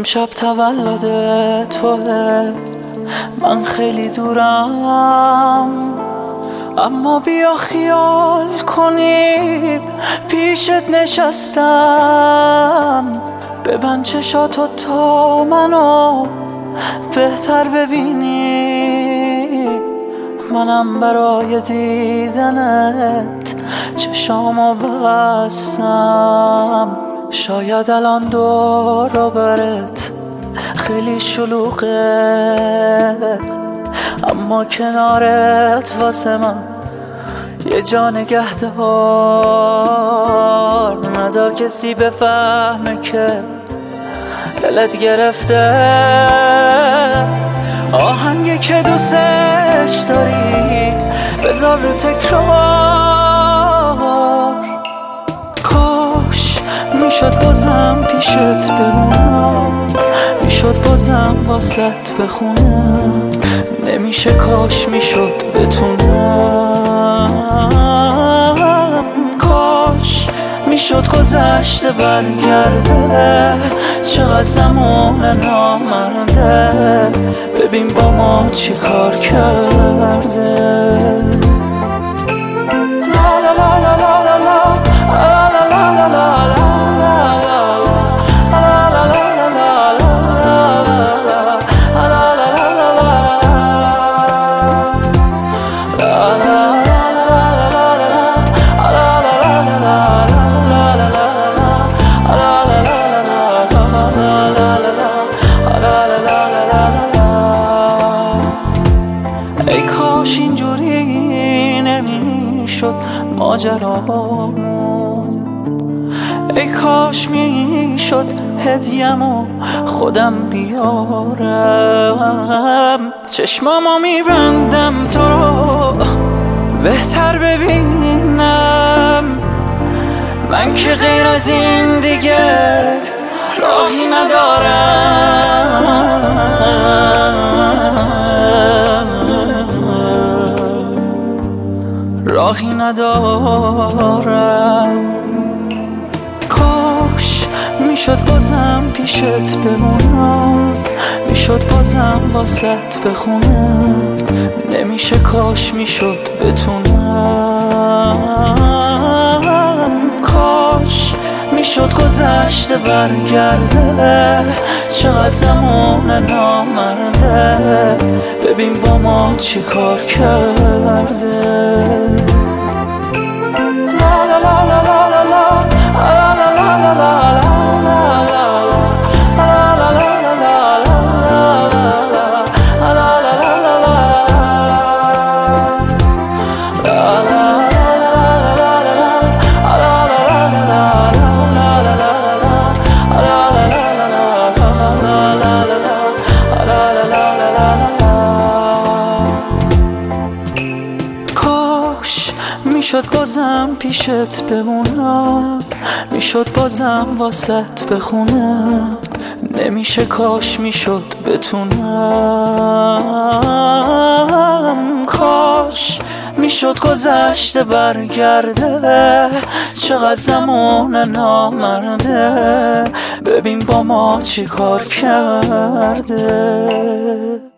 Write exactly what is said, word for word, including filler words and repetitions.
امشب تولد توه، من خیلی دورم، اما بیا خیال کنیم پیشت نشستم. ببند چشاتو تا منو بهتر ببینی، منم برای دیدنت چشامو بستم. شاید الان دور و برت خیلی شلوغه، اما کنارت واسه من یه جا نگهدار. نذار کسی بفهمه که دلت گرفته آهنگی که دوستش داری بذار رو تکرار. کاش میشد بازم پیشت بمونم، میشد بازم واسط بخونم، نمیشه کاش میشد بتونم. کاش میشد گذشته برگرده، چقدر زمان نامرده، ببین با ما چی کار کرده. ای کاش اینجوری نمیشد ماجرامون، ای کاش میشد هدیه‌مو خودم بیارم. چشمامو میبندم تو رو بهتر ببینم، من که غیر از این دیگه راهی ندارم. راهی ندارم. کاش میشد بازم پیشت بمونم، میشد بازم واسط بخونم، نمیشه کاش میشد بتونم. کاش میشد گذشته برگرده، چقدر زمان نامرده، ببین با ما چی کار کرده. لا لا لا لا لا لا لا لا لا لا میشد بازم پیشت بمونم، میشد بازم واسط بخونم، نمیشه کاش میشد بتونم. کاش میشد گذشته برگرده، چقدر زمان نامرده، ببین با ما چی کار کرده.